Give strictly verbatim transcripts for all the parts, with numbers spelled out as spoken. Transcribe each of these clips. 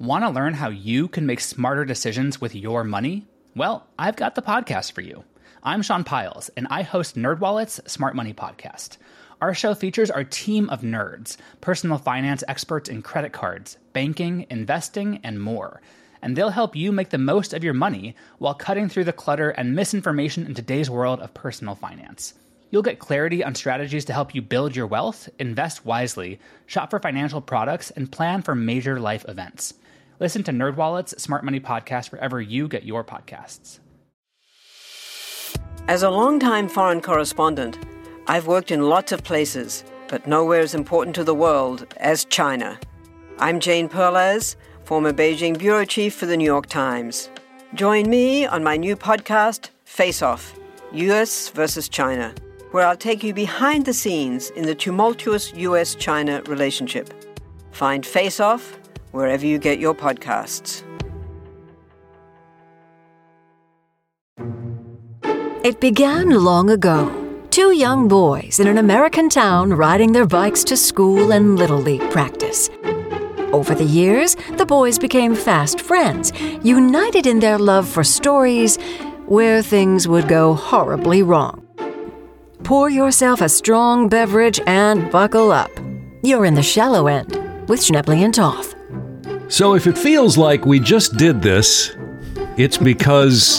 Want to learn how you can make smarter decisions with your money? Well, I've got the podcast for you. I'm Sean Piles, and I host NerdWallet's Smart Money Podcast. Our show features our team of nerds, personal finance experts in credit cards, banking, investing, and more. And they'll help you make the most of your money while cutting through the clutter and misinformation in today's world of personal finance. You'll get clarity on strategies to help you build your wealth, invest wisely, shop for financial products, and plan for major life events. Listen to NerdWallet's Smart Money Podcast wherever you get your podcasts. As a longtime foreign correspondent, I've worked in lots of places, but nowhere as important to the world as China. I'm Jane Perlez, former Beijing bureau chief for the New York Times. Join me on my new podcast, Face Off, U S versus China, where I'll take you behind the scenes in the tumultuous U S China relationship. Find Face Off wherever you get your podcasts. It began long ago. Two young boys in an American town riding their bikes to school and Little League practice. Over the years, the boys became fast friends, united in their love for stories where things would go horribly wrong. Pour yourself a strong beverage and buckle up. You're in the shallow end with Schnebley and Toth. So if it feels like we just did this, it's because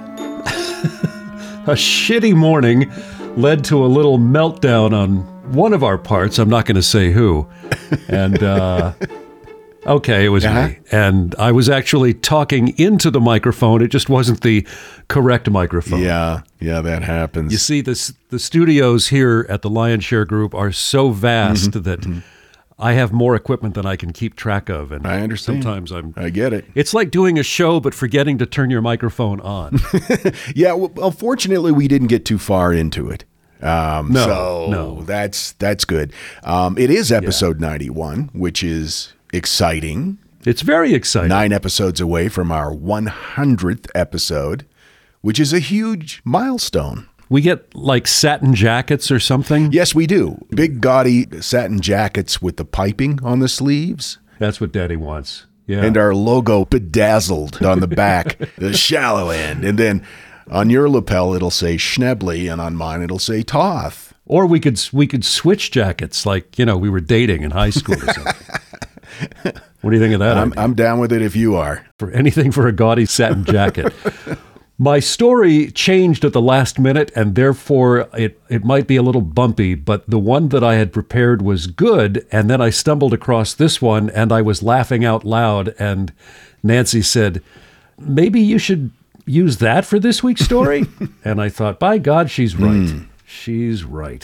a shitty morning led to a little meltdown on one of our parts. I'm not going to say who. And, uh, okay, it was uh-huh. me. And I was actually talking into the microphone. It just wasn't the correct microphone. Yeah, yeah, that happens. You see, this, the studios here at the Lion's Share Group are so vast mm-hmm. that mm-hmm. I have more equipment than I can keep track of. And I understand. Sometimes I'm... I get it. It's like doing a show, but forgetting to turn your microphone on. Yeah, well, fortunately, we didn't get too far into it. Um, no, so no. that's that's good. Um, it is episode yeah. ninety-one, which is exciting. It's very exciting. Nine episodes away from our one hundredth episode, which is a huge milestone. We get like satin jackets or something? Yes, we do. Big gaudy satin jackets with the piping on the sleeves. That's what Daddy wants. Yeah. And our logo bedazzled on the back, the shallow end. And then on your lapel, it'll say Schnebley, and on mine, it'll say Toth. Or we could we could switch jackets like, you know, we were dating in high school or something. What do you think of that? I'm, I'm down with it if you are. For anything for a gaudy satin jacket. My story changed at the last minute, and therefore it, it might be a little bumpy, but the one that I had prepared was good, and then I stumbled across this one, and I was laughing out loud, and Nancy said, maybe you should use that for this week's story? And I thought, by God, she's right. Mm. She's right.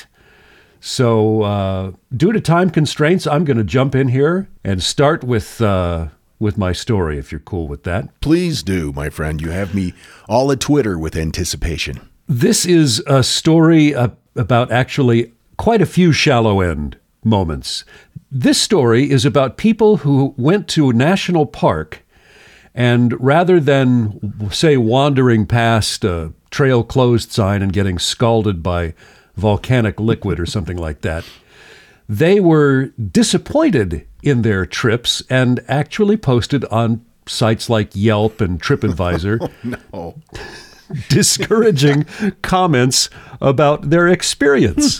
So uh, due to time constraints, I'm going to jump in here and start with... Uh, with my story, if you're cool with that. Please do, my friend. You have me all at Twitter with anticipation. This is a story uh, about actually quite a few shallow end moments. This story is about people who went to a national park and rather than, say, wandering past a trail closed sign and getting scalded by volcanic liquid or something like that, they were disappointed in their trips and actually posted on sites like Yelp and TripAdvisor oh, no. discouraging comments about their experience.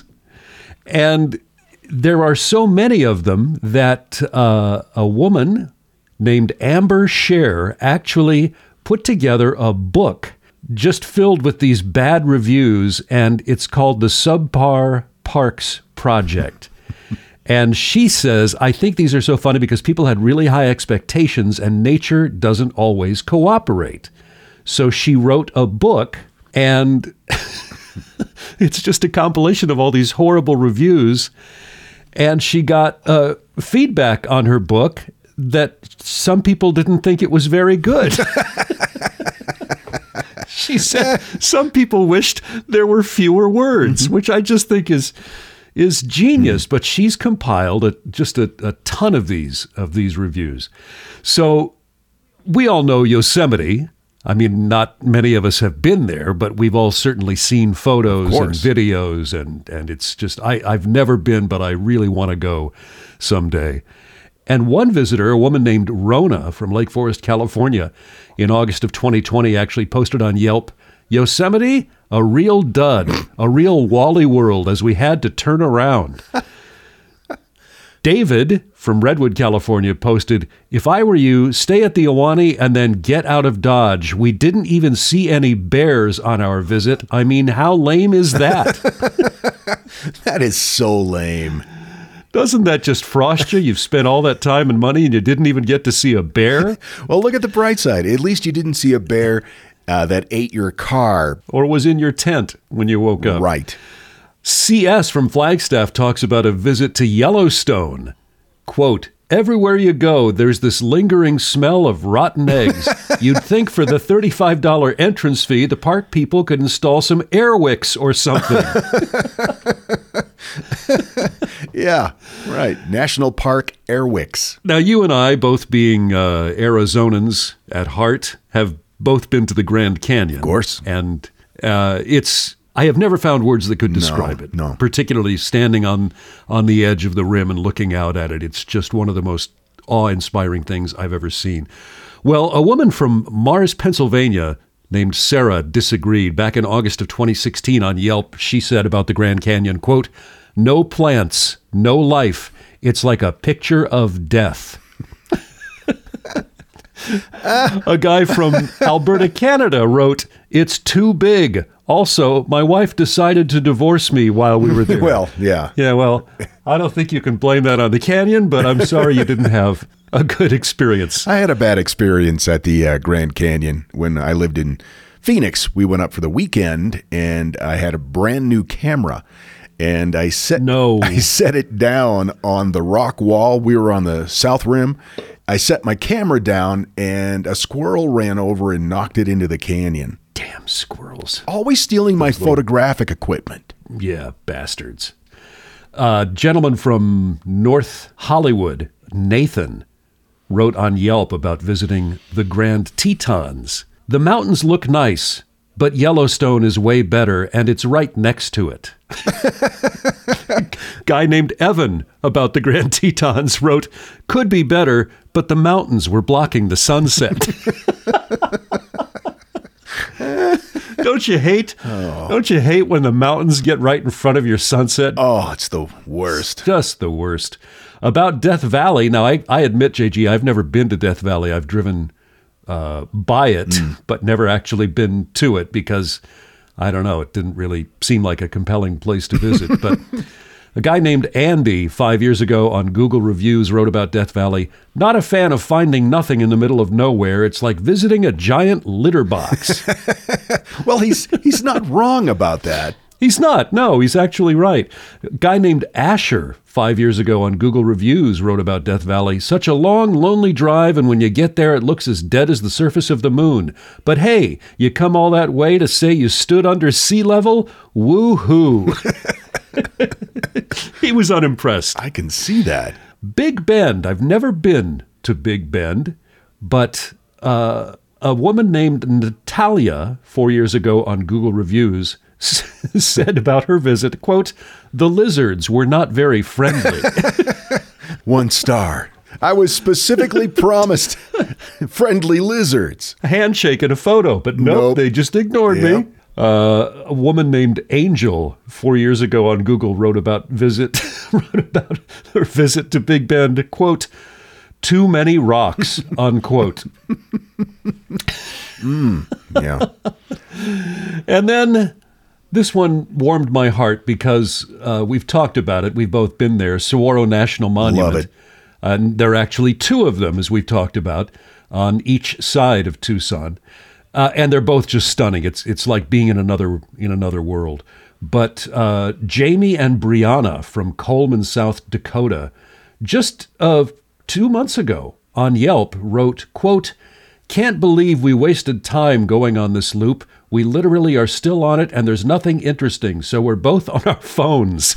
And there are so many of them that uh, a woman named Amber Scher actually put together a book just filled with these bad reviews, and it's called the Subpar Parks Project. And she says, I think these are so funny because people had really high expectations and nature doesn't always cooperate. So she wrote a book, and it's just a compilation of all these horrible reviews. And she got uh, feedback on her book that some people didn't think it was very good. She said some people wished there were fewer words, mm-hmm. which I just think is... is genius, but she's compiled a, just a, a ton of these of these reviews. So we all know Yosemite. I mean, not many of us have been there, but we've all certainly seen photos and videos, and, and it's just, I, I've never been, but I really want to go someday. And one visitor, a woman named Rona from Lake Forest, California, in August of twenty twenty actually posted on Yelp, Yosemite, a real dud, a real Wally World as we had to turn around. David from Redwood, California posted, if I were you, stay at the Ahwahnee and then get out of Dodge. We didn't even see any bears on our visit. I mean, how lame is that? That is so lame. Doesn't that just frost you? You've spent all that time and money and you didn't even get to see a bear? Well, look at the bright side. At least you didn't see a bear uh, that ate your car. Or was in your tent when you woke up. Right. C S from Flagstaff talks about a visit to Yellowstone. Quote, everywhere you go, there's this lingering smell of rotten eggs. You'd think for the thirty-five dollars entrance fee, the park people could install some air wicks or something. Yeah, right. National Park air wicks. Now, you and I, both being uh, Arizonans at heart, have both been to the Grand Canyon. Of course. And uh, it's... I have never found words that could describe no, it, no. particularly standing on, on the edge of the rim and looking out at it. It's just one of the most awe-inspiring things I've ever seen. Well, a woman from Mars, Pennsylvania, named Sarah, disagreed. Back in August of twenty sixteen on Yelp, she said about the Grand Canyon, quote, no plants, no life. It's like a picture of death. A guy from Alberta, Canada wrote, it's too big. Also, my wife decided to divorce me while we were there. Well, yeah. Yeah, well, I don't think you can blame that on the canyon, but I'm sorry you didn't have a good experience. I had a bad experience at the uh, Grand Canyon when I lived in Phoenix. We went up for the weekend, and I had a brand new camera. And I set No. I set it down on the rock wall. We were on the south rim. I set my camera down, and a squirrel ran over and knocked it into the canyon. Damn squirrels. Always stealing my photographic equipment. Yeah, bastards. A gentleman from North Hollywood, Nathan, wrote on Yelp about visiting the Grand Tetons. The mountains look nice, but Yellowstone is way better, and it's right next to it. Guy named Evan about the Grand Tetons wrote, could be better, but the mountains were blocking the sunset. Don't you hate? Oh. Don't you hate when the mountains get right in front of your sunset? Oh, it's the worst. Just the worst. About Death Valley. Now, I, I admit, J G, I've never been to Death Valley. I've driven uh, by it, mm. but never actually been to it because, I don't know, it didn't really seem like a compelling place to visit. But a guy named Andy five years ago on Google Reviews wrote about Death Valley, not a fan of finding nothing in the middle of nowhere. It's like visiting a giant litter box. Well, he's he's not wrong about that. He's not. No, he's actually right. A guy named Asher five years ago on Google Reviews wrote about Death Valley. Such a long, lonely drive, and when you get there, it looks as dead as the surface of the moon. But hey, you come all that way to say you stood under sea level? Woo-hoo. He was unimpressed. I can see that. Big Bend. I've never been to Big Bend, but uh, a woman named Natalia four years ago on Google Reviews said about her visit, quote, the lizards were not very friendly. One star. I was specifically promised friendly lizards. A handshake and a photo, but nope, nope. They just ignored yep. me. Uh, a woman named Angel four years ago on Google wrote about visit wrote about her visit to Big Bend, quote, too many rocks, unquote. mm, yeah. And then this one warmed my heart because uh, we've talked about it. We've both been there. Saguaro National Monument. Love it. And there are actually two of them, as we've talked about, on each side of Tucson. Uh, and they're both just stunning. It's it's like being in another in another world. But uh, Jamie and Brianna from Coleman, South Dakota, just uh, two months ago on Yelp wrote, quote, can't believe we wasted time going on this loop. We literally are still on it, and there's nothing interesting, so we're both on our phones.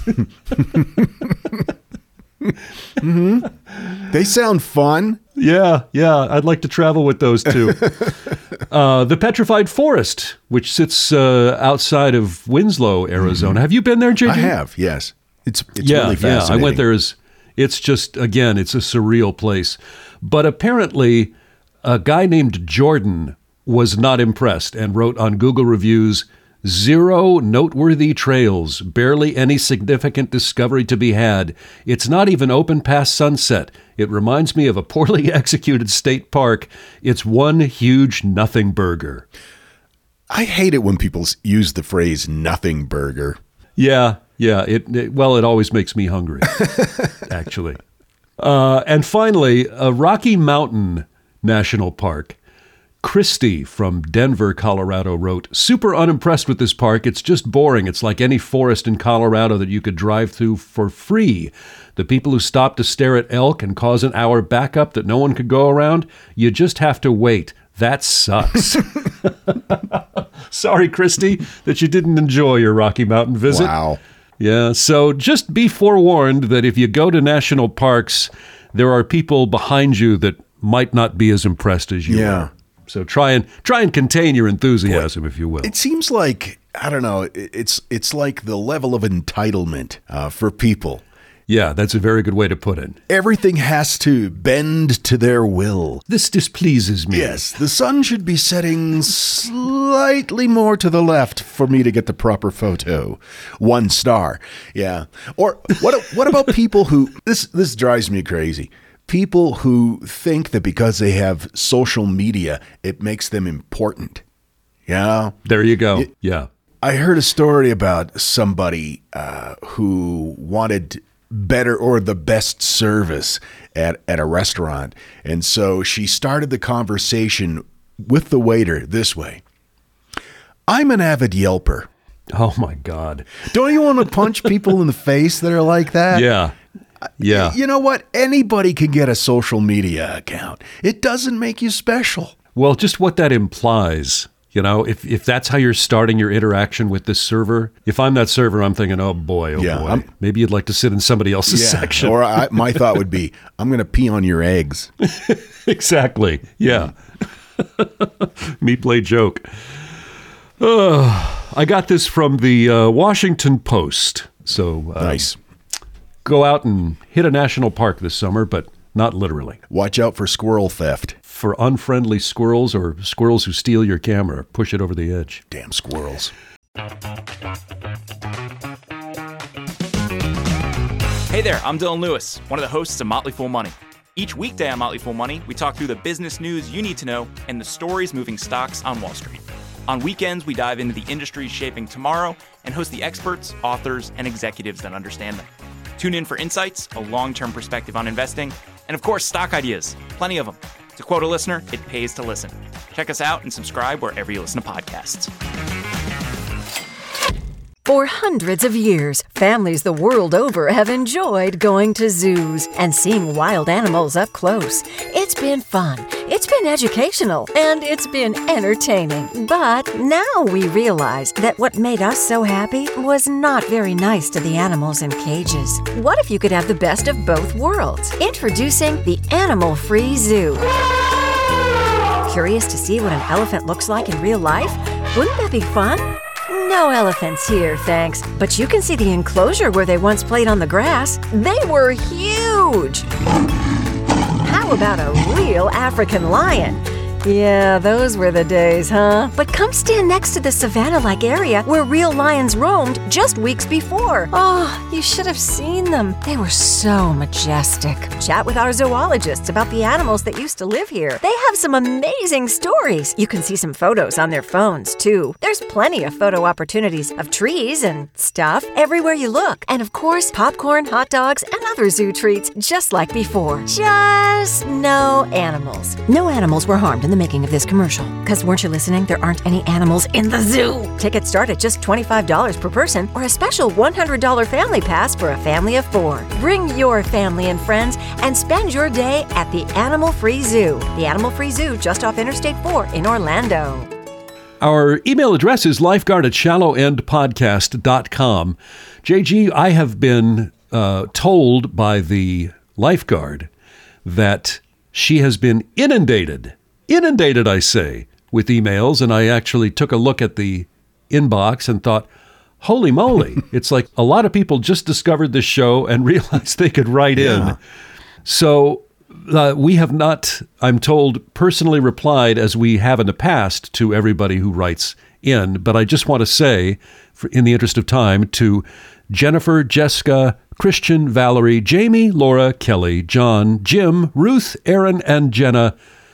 Mm-hmm. They sound fun. Yeah, yeah. I'd like to travel with those two. uh, the Petrified Forest, which sits uh, outside of Winslow, Arizona. Mm-hmm. Have you been there, J J? I have, yes. It's it's yeah, really fascinating. Yeah, I went there as It's just, again, it's a surreal place. But apparently, a guy named Jordan was not impressed and wrote on Google Reviews, zero noteworthy trails, barely any significant discovery to be had. It's not even open past sunset. It reminds me of a poorly executed state park. It's one huge nothing burger. I hate it when people s- use the phrase nothing burger. Yeah, yeah. It, it well, it always makes me hungry, actually. Uh, and finally, a Rocky Mountain National Park. Christy from Denver, Colorado wrote, super unimpressed with this park. It's just boring. It's like any forest in Colorado that you could drive through for free. The people who stop to stare at elk and cause an hour backup that no one could go around, you just have to wait. That sucks. Sorry, Christy, that you didn't enjoy your Rocky Mountain visit. Wow. Yeah, so just be forewarned that if you go to national parks, there are people behind you that might not be as impressed as you Yeah. are. So try and try and contain your enthusiasm, if you will. It seems like, I don't know, it- it's it's like the level of entitlement uh, for people. Yeah, that's a very good way to put it. Everything has to bend to their will. This displeases me. Yes, the sun should be setting slightly more to the left for me to get the proper photo. One star. Yeah. Or what what about people who this this drives me crazy. People who think that because they have social media, it makes them important. Yeah. There you go. Yeah. I heard a story about somebody uh, who wanted better or the best service at, at a restaurant. And so she started the conversation with the waiter this way. I'm an avid Yelper. Oh, my God. Don't you want to punch people in the face that are like that? Yeah. Yeah. You know what? Anybody can get a social media account. It doesn't make you special. Well, just what that implies, you know, if if that's how you're starting your interaction with this server, if I'm that server, I'm thinking, oh, boy, oh, Yeah, boy. I'm- Maybe you'd like to sit in somebody else's Yeah. section. Or I, my thought would be, I'm going to pee on your eggs. Exactly. Yeah. Me play joke. Uh, I got this from the uh, Washington Post. So uh, Nice. go out and hit a national park this summer, but not literally. Watch out for squirrel theft. For unfriendly squirrels or squirrels who steal your camera, push it over the edge. Damn squirrels. Hey there, I'm Dylan Lewis, one of the hosts of Motley Fool Money. Each weekday on Motley Fool Money, we talk through the business news you need to know and the stories moving stocks on Wall Street. On weekends, we dive into the industries shaping tomorrow and host the experts, authors, and executives that understand them. Tune in for insights, a long-term perspective on investing, and of course, stock ideas. Plenty of them. To quote a listener, it pays to listen. Check us out and subscribe wherever you listen to podcasts. For hundreds of years, families the world over have enjoyed going to zoos and seeing wild animals up close. It's been fun, it's been educational, and it's been entertaining. But now we realize that what made us so happy was not very nice to the animals in cages. What if you could have the best of both worlds? Introducing the Animal-Free Zoo. Curious to see what an elephant looks like in real life? Wouldn't that be fun? No elephants here, thanks. But you can see the enclosure where they once played on the grass. They were huge! How about a real African lion? Yeah, those were the days, huh? But come stand next to the savanna-like area where real lions roamed just weeks before. Oh, you should have seen them. They were so majestic. Chat with our zoologists about the animals that used to live here. They have some amazing stories. You can see some photos on their phones, too. There's plenty of photo opportunities of trees and stuff everywhere you look. And of course, popcorn, hot dogs, and other zoo treats just like before. Just no animals. No animals were harmed in the making of this commercial. Because weren't you listening? There aren't any animals in the zoo. Tickets start at just twenty-five dollars per person or a special one hundred dollars family pass for a family of four. Bring your family and friends and spend your day at the Animal-Free Zoo. The Animal-Free Zoo just off Interstate four in Orlando. Our email address is lifeguard at shallow end podcast dot com. J G, I have been uh, told by the lifeguard that she has been inundated, inundated, I say, with emails. And I actually took a look at the inbox and thought, holy moly. It's like a lot of people just discovered this show and realized they could write Yeah. in. So uh, we have not, I'm told, personally replied as we have in the past to everybody who writes in. But I just want to say, for, in the interest of time, to Jennifer, Jessica, Christian, Valerie, Jamie, Laura, Kelly, John, Jim, Ruth, Aaron, and Jenna,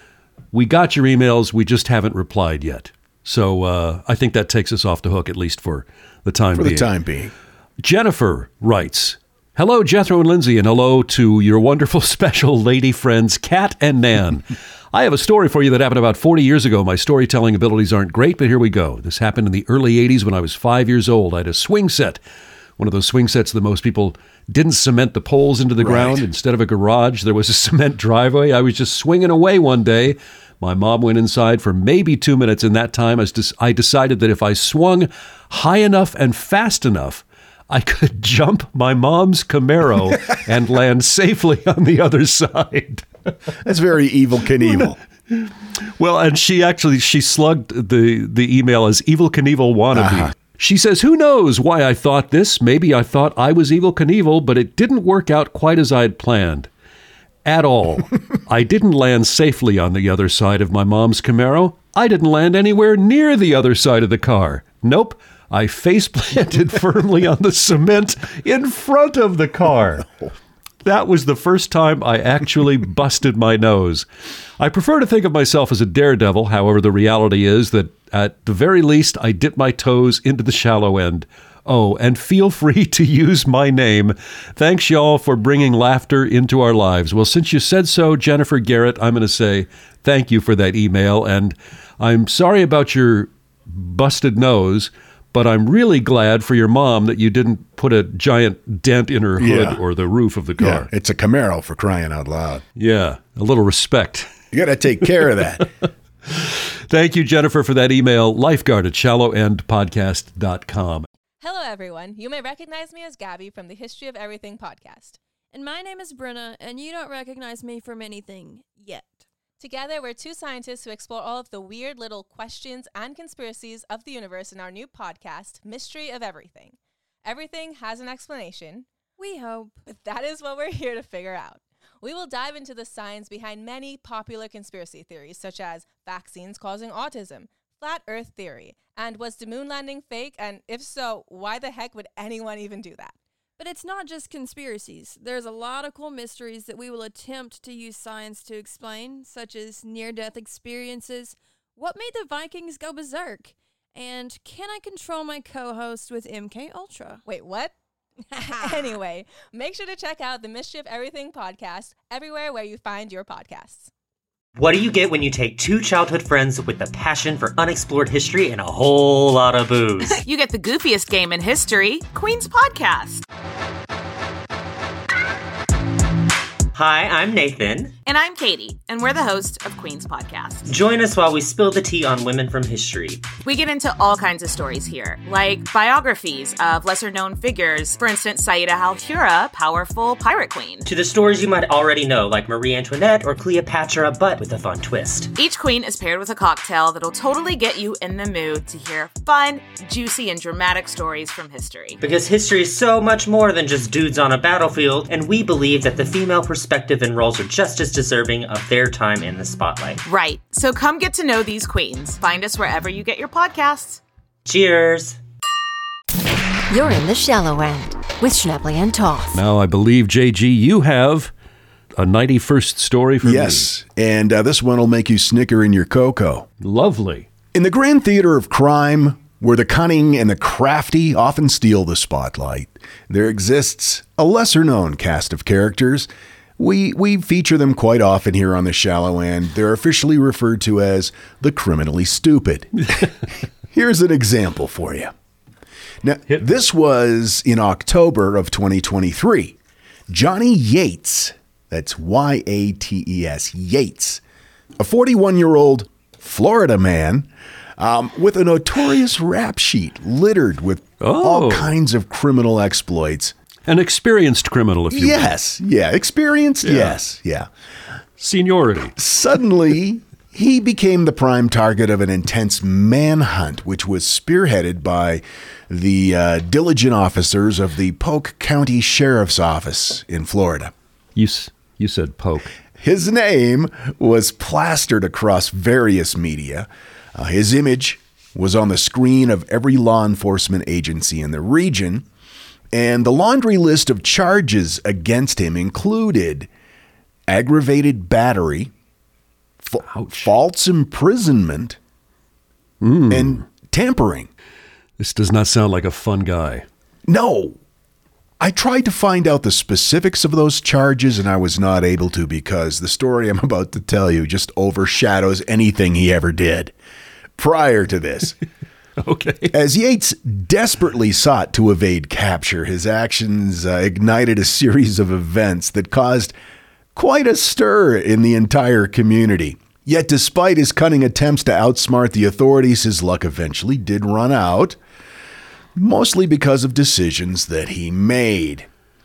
we got your emails. We just haven't replied yet. So uh, I think that takes us off the hook, at least for the time For being. the time being. Jennifer writes, hello, Jethro and Lindsay, and hello to your wonderful special lady friends, Kat and Nan. I have a story for you that happened about forty years ago. My storytelling abilities aren't great, but here we go. This happened in the early eighties when I was five years old. I had a swing set, one of those swing sets that most people didn't cement the poles into the Right. ground. Instead of a garage, there was a cement driveway. I was just swinging away one day. My mom went inside for maybe two minutes. In that time, I decided that if I swung high enough and fast enough, I could jump my mom's Camaro and land safely on the other side. That's very Evil Knievel. Well, and she actually, she slugged the, the email as Evil Knievel wannabe. Uh-huh. She says, who knows why I thought this? Maybe I thought I was Evil Knievel, but it didn't work out quite as I had planned. At all. I didn't land safely on the other side of my mom's Camaro. I didn't land anywhere near the other side of the car. Nope. I face planted firmly on the cement in front of the car. That was the first time I actually busted my nose. I prefer to think of myself as a daredevil. However, the reality is that at the very least, I dipped my toes into the shallow end. Oh, and feel free to use my name. Thanks, y'all, for bringing laughter into our lives. Well, since you said so, Jennifer Garrett, I'm going to say thank you for that email. And I'm sorry about your busted nose, but I'm really glad for your mom that you didn't put a giant dent in her hood Yeah. or the roof of the Yeah, car. it's a Camaro, for crying out loud. Yeah, a little respect. You got to take care of that. Thank you, Jennifer, for that email. Lifeguard at shallow end podcast dot com. Hello, everyone. You may recognize me as Gabby from the History of Everything podcast. And my name is Brenna, and you don't recognize me from anything yet. Together, we're two scientists who explore all of the weird little questions and conspiracies of the universe in our new podcast, Mystery of Everything. Everything has an explanation. We hope. But that is what we're here to figure out. We will dive into the science behind many popular conspiracy theories, such as vaccines causing autism, flat Earth theory, and was the moon landing fake? And if so, why the heck would anyone even do that? But it's not just conspiracies. There's a lot of cool mysteries that we will attempt to use science to explain, such as near-death experiences, what made the Vikings go berserk, and can I control my co-host with M K Ultra? Wait, what? Anyway, make sure to check out the Mystery of Everything podcast everywhere where you find your podcasts. What do you get when you take two childhood friends with a passion for unexplored history and a whole lot of booze? You get the goofiest game in history, Queen's Podcast. Hi, I'm Nathan. And I'm Katie, and we're the host of Queen's Podcast. Join us while we spill the tea on women from history. We get into all kinds of stories here, like biographies of lesser-known figures. For instance, Saida Al-Hura, powerful pirate queen. To the stories you might already know, like Marie Antoinette or Cleopatra, but with a fun twist. Each queen is paired with a cocktail that'll totally get you in the mood to hear fun, juicy, and dramatic stories from history. Because history is so much more than just dudes on a battlefield, and we believe that the female perspective and roles are just as deserving of their time in the spotlight. Right. So come get to know these queens. Find us wherever you get your podcasts. Cheers. You're in the shallow end with Schnebley and Toth. Now, I believe, J G, you have a ninety-first story for Yes, and uh, this one will make you snicker in your cocoa. me. Lovely. In the grand theater of crime, where the cunning and the crafty often steal the spotlight, there exists a lesser-known cast of characters. We we feature them quite often here on the shallow end. They're officially referred to as the criminally stupid. Here's an example for you. Now, this was in October of twenty twenty-three. Johnny Yates, that's Y A T E S, Yates, a forty-one-year-old Florida man um, with a notorious rap sheet littered with Oh. all kinds of criminal exploits. An experienced criminal, if you will. Yes, yeah, experienced, Yeah. yes, yeah. Seniority. Suddenly, he became the prime target of an intense manhunt, which was spearheaded by the uh, diligent officers of the Polk County Sheriff's Office in Florida. You, you said Polk. His name was plastered across various media. Uh, his image was on the screen of every law enforcement agency in the region. And the laundry list of charges against him included aggravated battery, fa- false imprisonment, mm. and tampering. This does not sound like a fun guy. No. I tried to find out the specifics of those charges, and I was not able to because the story I'm about to tell you just overshadows anything he ever did prior to this. Okay. As Yates desperately sought to evade capture, his actions uh, ignited a series of events that caused quite a stir in the entire community. Yet despite his cunning attempts to outsmart the authorities, his luck eventually did run out, mostly because of decisions that he made.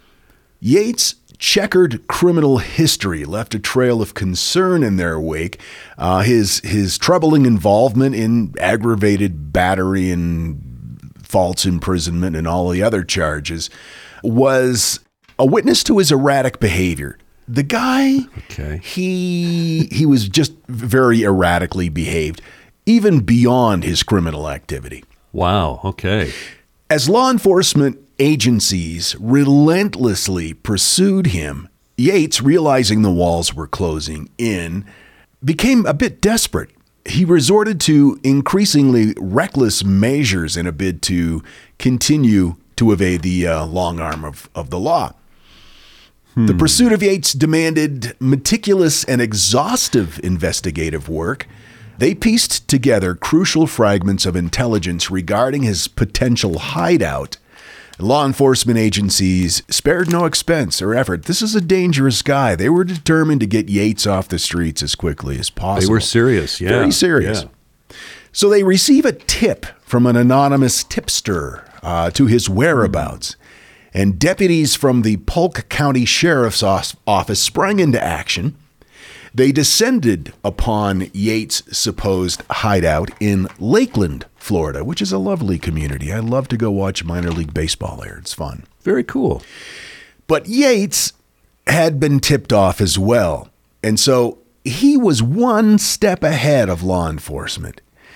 Yates' checkered criminal history left a trail of concern in their wake. Uh, his his troubling involvement in aggravated battery and false imprisonment and all the other charges was a witness to his erratic behavior. The guy, okay. he he was just very erratically behaved, even beyond his criminal activity. Wow, okay. As law enforcement agencies relentlessly pursued him, Yates, realizing the walls were closing in, became a bit desperate. He resorted to increasingly reckless measures in a bid to continue to evade the uh, long arm of, of the law. Hmm. The pursuit of Yates demanded meticulous and exhaustive investigative work. They pieced together crucial fragments of intelligence regarding his potential hideout. Law enforcement agencies spared no expense or effort. This is a dangerous guy. They were determined to get Yates off the streets as quickly as possible. They were serious, yeah. Very serious. Yeah. So they receive a tip from an anonymous tipster uh, to his whereabouts. And deputies from the Polk County Sheriff's Office sprang into action. They descended upon Yates' supposed hideout in Lakeland, Florida, which is a lovely community. I love to go watch minor league baseball there. It's fun. Very cool. But Yates had been tipped off as well. And so he was one step ahead of law enforcement.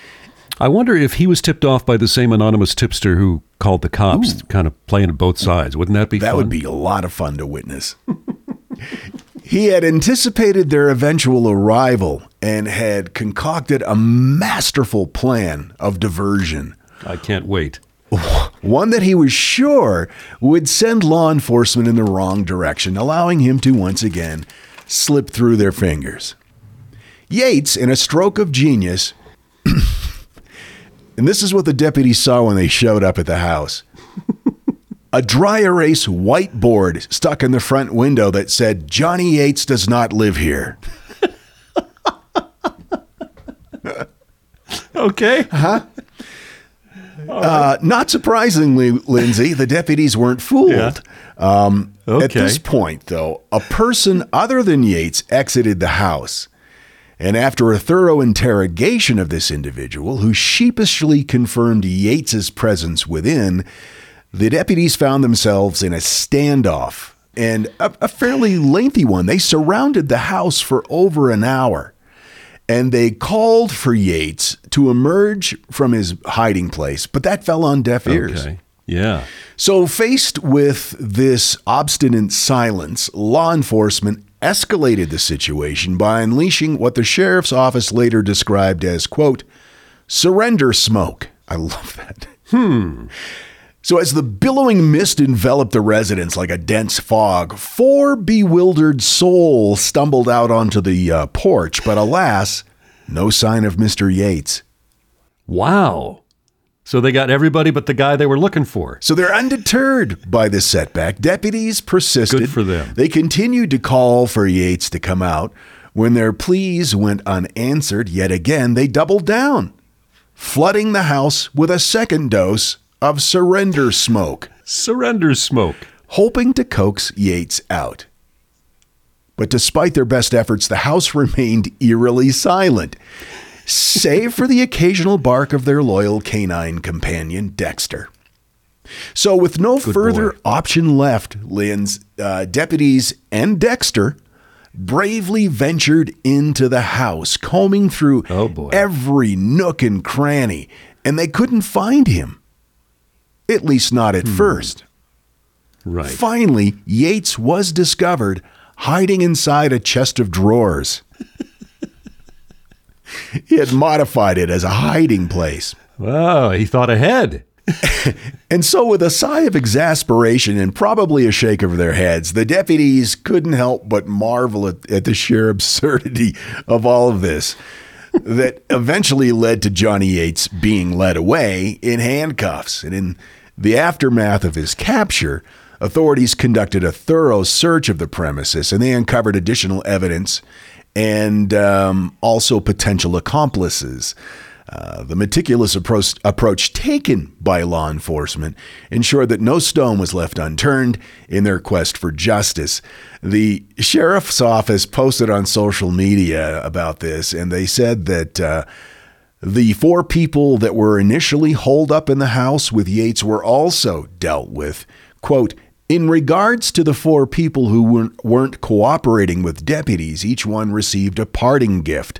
I wonder if he was tipped off by the same anonymous tipster who called the cops, Ooh. kind of playing both sides. Wouldn't that be that fun? That would be a lot of fun to witness. He had anticipated their eventual arrival and had concocted a masterful plan of diversion. I can't wait. One that he was sure would send law enforcement in the wrong direction, allowing him to once again slip through their fingers. Yates, in a stroke of genius, and this is what the deputies saw when they showed up at the house. A dry erase whiteboard stuck in the front window that said, "Johnny Yates does not live here." Okay. Huh? Uh, not surprisingly, Lindsay, the deputies weren't fooled. Yeah. Um, okay. At this point, though, a person other than Yates exited the house. And after a thorough interrogation of this individual, who sheepishly confirmed Yates's presence within, the deputies found themselves in a standoff, and a, a fairly lengthy one. They surrounded the house for over an hour, and they called for Yates to emerge from his hiding place, but that fell on deaf ears. Okay. Yeah. So faced with this obstinate silence, law enforcement escalated the situation by unleashing what the sheriff's office later described as, quote, surrender smoke. I love that. Hmm. So as the billowing mist enveloped the residence like a dense fog, four bewildered souls stumbled out onto the uh, porch, but alas, no sign of Mister Yates. Wow. So they got everybody but the guy they were looking for. So they're undeterred by this setback. Deputies persisted. Good for them. They continued to call for Yates to come out. When their pleas went unanswered, yet again, they doubled down, flooding the house with a second dose of surrender smoke. Surrender smoke. Hoping to coax Yates out. But despite their best efforts, the house remained eerily silent, save for the occasional bark of their loyal canine companion, Dexter. So with no Good further boy. option left, Lynn's uh, deputies and Dexter bravely ventured into the house, combing through oh boy. every nook and cranny, and they couldn't find him. At least not at hmm. first. Right. Finally, Yates was discovered hiding inside a chest of drawers. He had modified it as a hiding place. Wow, he thought ahead. And so with a sigh of exasperation and probably a shake of their heads, the deputies couldn't help but marvel at, at the sheer absurdity of all of this that eventually led to Johnny Yates being led away in handcuffs. And in the aftermath of his capture, authorities conducted a thorough search of the premises, and they uncovered additional evidence and um, also potential accomplices. Uh, the meticulous approach, approach taken by law enforcement ensured that no stone was left unturned in their quest for justice. The sheriff's office posted on social media about this, and they said that uh, the four people that were initially holed up in the house with Yates were also dealt with. Quote, in regards to the four people who weren't, weren't cooperating with deputies, each one received a parting gift.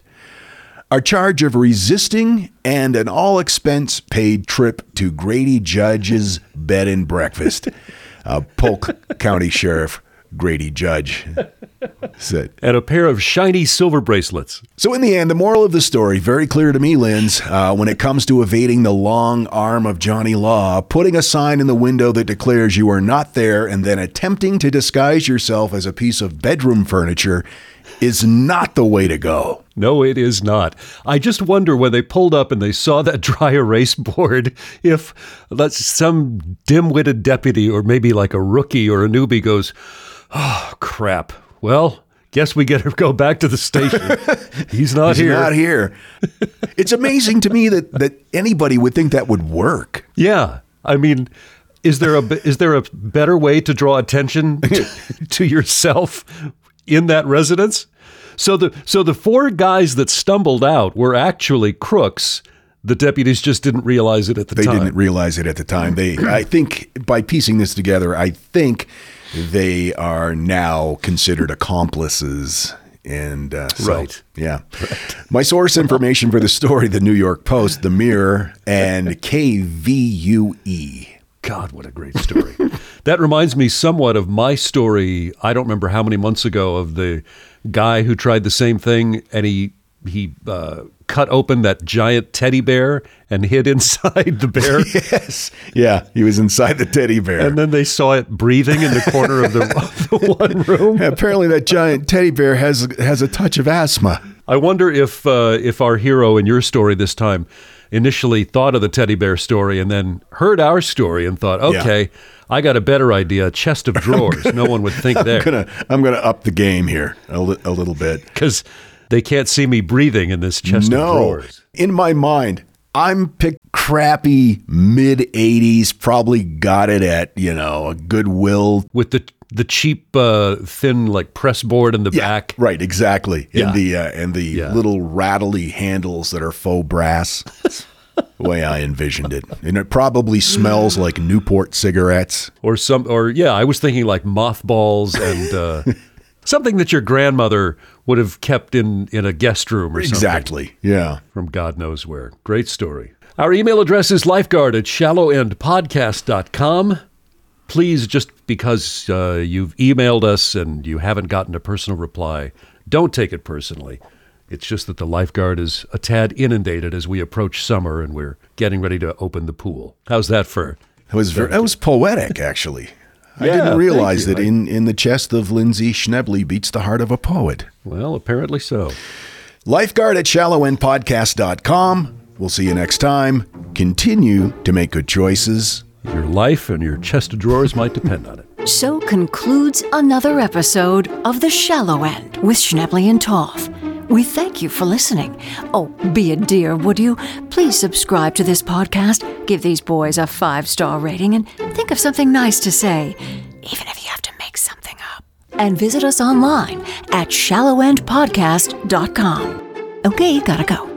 A charge of resisting and an all-expense-paid trip to Grady Judge's bed and breakfast. Uh, Polk County Sheriff Grady Judge said. And a pair of shiny silver bracelets. So in the end, the moral of the story, very clear to me, Linz, uh, when it comes to evading the long arm of Johnny Law, putting a sign in the window that declares you are not there and then attempting to disguise yourself as a piece of bedroom furniture is not the way to go. No, it is not. I just wonder when they pulled up and they saw that dry erase board, if that's some dim-witted deputy or maybe like a rookie or a newbie goes, oh, crap. Well, guess we get to go back to the station. He's not He's here. not here. It's amazing to me that, that anybody would think that would work. Yeah. I mean, is there a, is there a better way to draw attention to, to yourself in that residence? So the so the four guys that stumbled out were actually crooks. The deputies just didn't realize it at the they time. They didn't realize it at the time. They, I think, by piecing this together, I think they are now considered accomplices. And uh, so, right, yeah. Right. My source information for the story: the New York Post, the Mirror, and K V U E. God, what a great story. That reminds me somewhat of my story, I don't remember how many months ago, of the guy who tried the same thing, and he he uh, cut open that giant teddy bear and hid inside the bear. Yes. Yeah, he was inside the teddy bear. And then they saw it breathing in the corner of the, of the one room. Yeah, apparently that giant teddy bear has has a touch of asthma. I wonder if uh, if our hero in your story this time initially thought of the teddy bear story and then heard our story and thought, okay, yeah. I got a better idea, a chest of drawers. No one would think I'm there. Gonna, I'm going to up the game here a, li- a little bit. Because they can't see me breathing in this chest no. of drawers. In my mind, I'm picked crappy mid eighties, probably got it at, you know, a Goodwill. With the the cheap, uh, thin, like, press board in the yeah, back. Right, exactly. Yeah. And the, uh, and the yeah. little rattly handles that are faux brass. The way I envisioned it. And it probably smells like Newport cigarettes. Or some, or yeah, I was thinking like mothballs and uh, something that your grandmother would have kept in, in a guest room or something. Exactly, yeah. From God knows where. Great story. Our email address is lifeguard at shallow end podcast dot com. Please, just because uh, you've emailed us and you haven't gotten a personal reply, don't take it personally. It's just that the lifeguard is a tad inundated as we approach summer and we're getting ready to open the pool. How's that for? That was very, that was poetic, actually. I yeah, didn't realize that I, in, in the chest of Lindsay Schnebley beats the heart of a poet. Well, apparently so. Lifeguard at shallow end podcast dot com. We'll see you next time. Continue to make good choices. Your life and your chest of drawers might depend on it. So concludes another episode of The Shallow End with Schnebley and Toff. We thank you for listening. Oh, be a dear, would you? Please subscribe to this podcast, give these boys a five-star rating, and think of something nice to say, even if you have to make something up. and visit us online at shallow end podcast dot com. Okay, gotta go.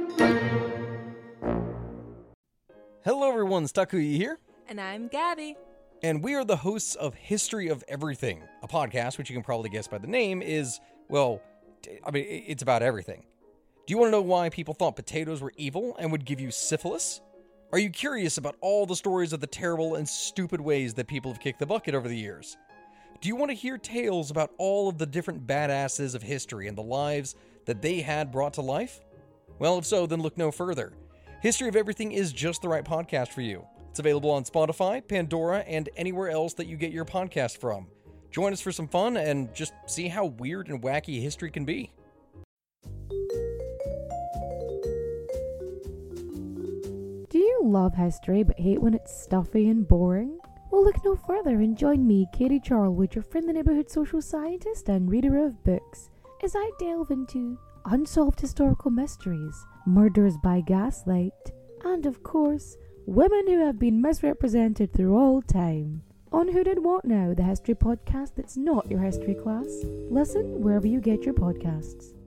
Hello everyone, Takuya here. And I'm Gabby. And we are the hosts of History of Everything, a podcast which you can probably guess by the name is, well, I mean, it's about everything. Do you want to know why people thought potatoes were evil and would give you syphilis? Are you curious about all the stories of the terrible and stupid ways that people have kicked the bucket over the years? Do you want to hear tales about all of the different badasses of history and the lives that they had brought to life? Well, if so, then look no further. History of Everything is just the right podcast for you. It's available on Spotify, Pandora, and anywhere else that you get your podcast from. Join us for some fun and just see how weird and wacky history can be. Do you love history but hate when it's stuffy and boring? Well, look no further and join me, Katie Charlwood, your friendly neighbourhood social scientist and reader of books, as I delve into unsolved historical mysteries, murders by gaslight, and of course, women who have been misrepresented through all time. On Who Did What Now, the history podcast that's not your history class. Listen wherever you get your podcasts.